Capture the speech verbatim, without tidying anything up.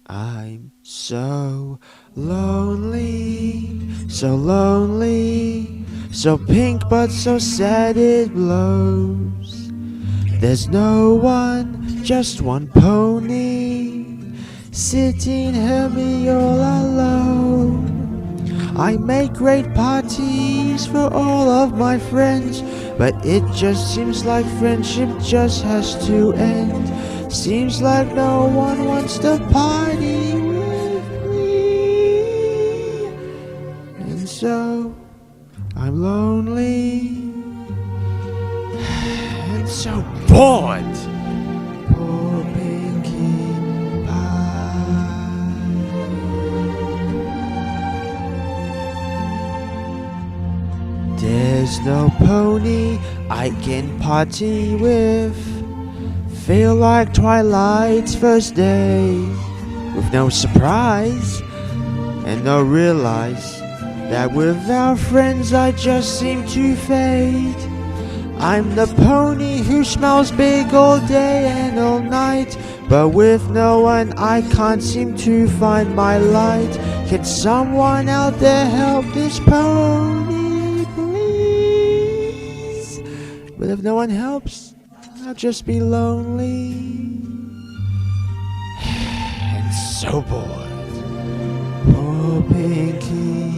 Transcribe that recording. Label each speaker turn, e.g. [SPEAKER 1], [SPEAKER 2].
[SPEAKER 1] I'm so lonely, so lonely, so pink but so sad it blows. There's no one, just one pony, sitting here me all alone. I make great parties for all of my friends, but it just seems like friendship just has to end. Seems like no one wants to party with me, and so I'm lonely and so bored. Poor Pinkie Pie. There's no pony I can party with. Feel like Twilight's first day, with no surprise and no realize that without friends I just seem to fade. I'm the pony who smells big all day and all night, but with no one I can't seem to find my light. Can someone out there help this pony, please? But if no one helps, I'll just be lonely and so bored. Poor Pinkie.